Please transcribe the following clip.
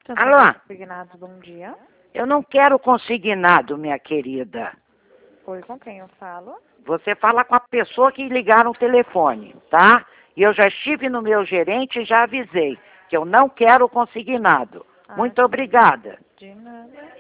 Alô? Consignado, bom dia. Eu não quero consignado, minha querida. Oi, com quem eu falo? Você fala com a pessoa que ligaram o telefone, tá? E eu já estive no meu gerente e já avisei que eu não quero consignado. Muito obrigada. De nada.